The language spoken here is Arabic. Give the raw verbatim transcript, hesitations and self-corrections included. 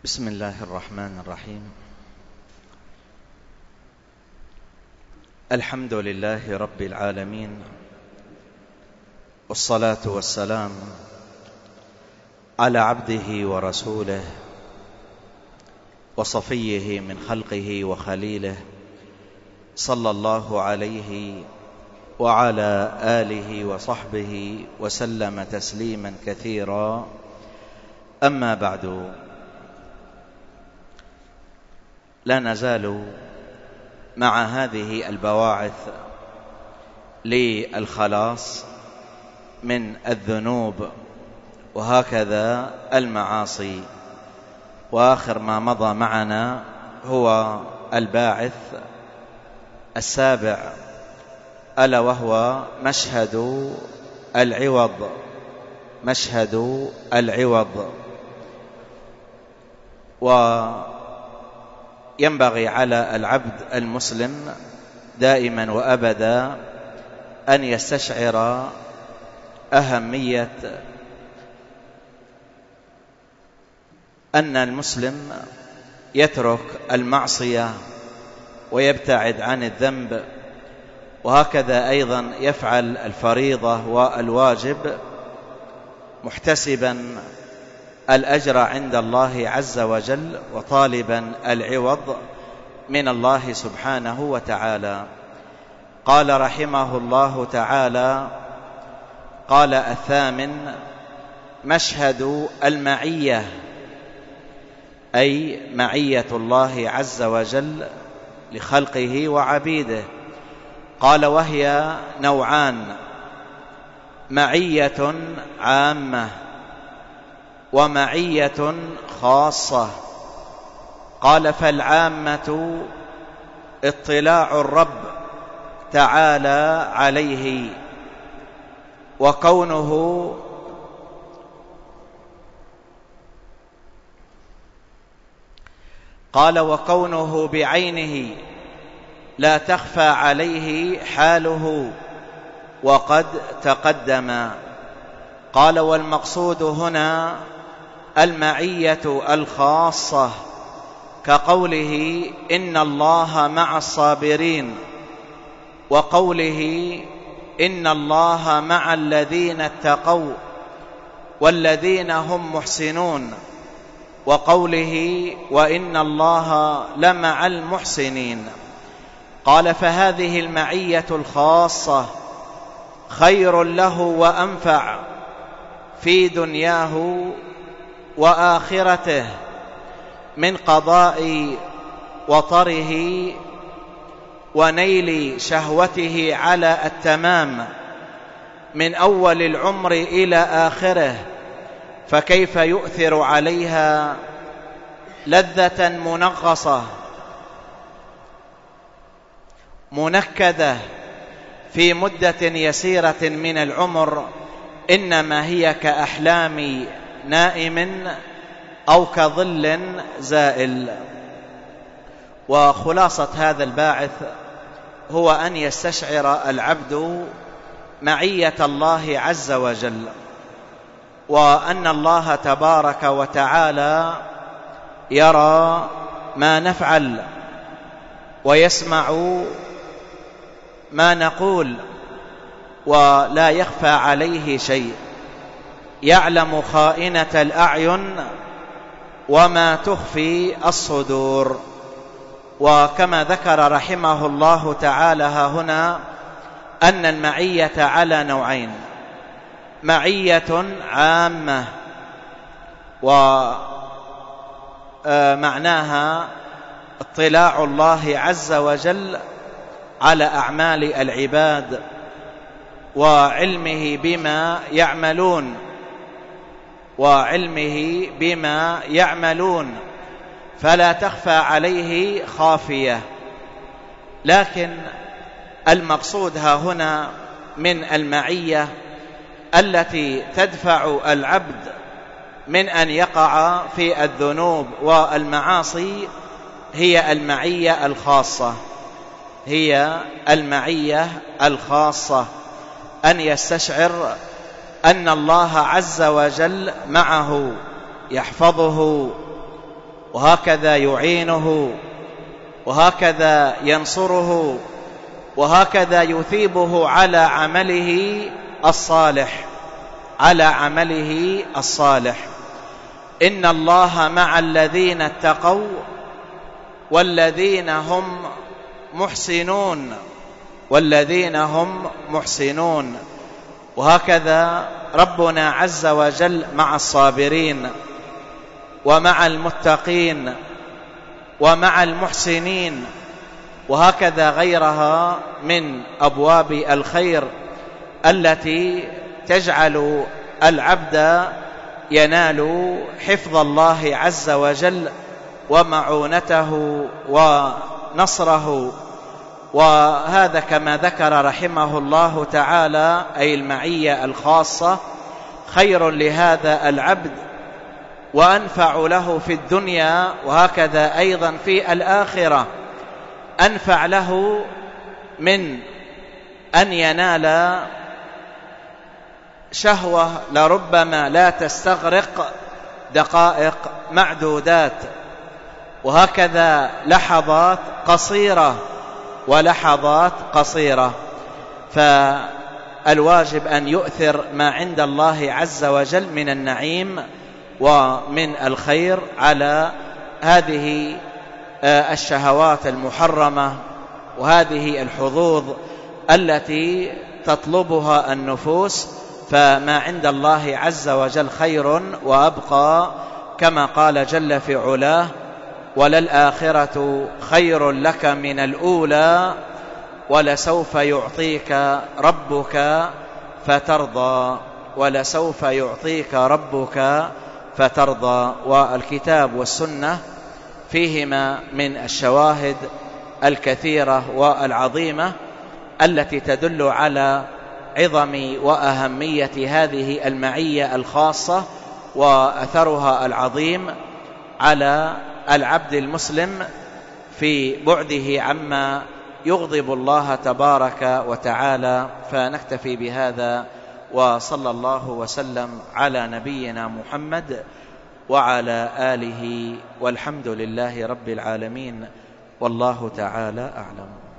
بسم الله الرحمن الرحيم. الحمد لله رب العالمين، والصلاة والسلام على عبده ورسوله وصفيه من خلقه وخليله، صلى الله عليه وعلى آله وصحبه وسلم تسليما كثيرا. أما بعد، لا نزال مع هذه البواعث للخلاص من الذنوب وهكذا المعاصي، وآخر ما مضى معنا هو الباعث السابع، ألا وهو مشهد العوض. مشهد العوض. وينبغي على العبد المسلم دائما وأبدا أن يستشعر أهمية أن المسلم يترك المعصية ويبتعد عن الذنب، وهكذا أيضا يفعل الفريضة والواجب محتسبا الأجر عند الله عز وجل، وطالبا العوض من الله سبحانه وتعالى. قال رحمه الله تعالى: قال الثامن: مشهد المعية، أي معية الله عز وجل لخلقه وعبيده. قال: وهي نوعان: معية عامة ومعية خاصة. قال: فالعامة اطلاع الرب تعالى عليه، وكونه قال وكونه بعينه لا تخفى عليه حاله، وقد تقدم. قال: والمقصود هنا المعية الخاصة، كقوله: إن الله مع الصابرين، وقوله: إن الله مع الذين اتقوا والذين هم محسنون، وقوله: وإن الله لمع المحسنين. قال: فهذه المعية الخاصة خير له وأنفع في دنياه وآخرته من قضاء وطره ونيل شهوته على التمام من أول العمر إلى آخره، فكيف يؤثر عليها لذة منغصة منكدة في مدة يسيرة من العمر، إنما هي كأحلام نائم أو كظل زائل. وخلاصة هذا الباعث هو أن يستشعر العبد معية الله عز وجل، وأن الله تبارك وتعالى يرى ما نفعل ويسمع ما نقول، ولا يخفى عليه شيء، يعلم خائنة الأعين وما تخفي الصدور. وكما ذكر رحمه الله تعالى هنا أن المعية على نوعين: معية عامة، ومعناها اطلاع الله عز وجل على أعمال العباد وعلمه بما يعملون وعلمه بما يعملون فلا تخفى عليه خافية. لكن المقصود ها هنا من المعية التي تدفع العبد من أن يقع في الذنوب والمعاصي هي المعية الخاصة. هي المعية الخاصة، أن يستشعر أن الله عز وجل معه، يحفظه وهكذا يعينه، وهكذا ينصره، وهكذا يثيبه على عمله الصالح، على عمله الصالح. إن الله مع الذين اتقوا والذين هم محسنون، والذين هم محسنون. وهكذا ربنا عز وجل مع الصابرين ومع المتقين ومع المحسنين، وهكذا غيرها من أبواب الخير التي تجعل العبد ينال حفظ الله عز وجل ومعونته ونصره. وهذا كما ذكر رحمه الله تعالى أي المعية الخاصة خير لهذا العبد وأنفع له في الدنيا، وهكذا أيضا في الآخرة أنفع له من أن ينال شهوة لربما لا تستغرق دقائق معدودات، وهكذا لحظات قصيرة ولحظات قصيرة. فالواجب أن يؤثر ما عند الله عز وجل من النعيم ومن الخير على هذه الشهوات المحرمة وهذه الحظوظ التي تطلبها النفوس. فما عند الله عز وجل خير وأبقى، كما قال جل في علاه: وللآخرة خير لك من الأولى ولسوف يعطيك ربك فترضى، ولسوف يعطيك ربك فترضى. والكتاب والسنة فيهما من الشواهد الكثيرة والعظيمة التي تدل على عظم وأهمية هذه المعية الخاصة وأثرها العظيم على العبد المسلم في بعده عما يغضب الله تبارك وتعالى. فنكتفي بهذا، وصلى الله وسلم على نبينا محمد وعلى آله، والحمد لله رب العالمين، والله تعالى أعلم.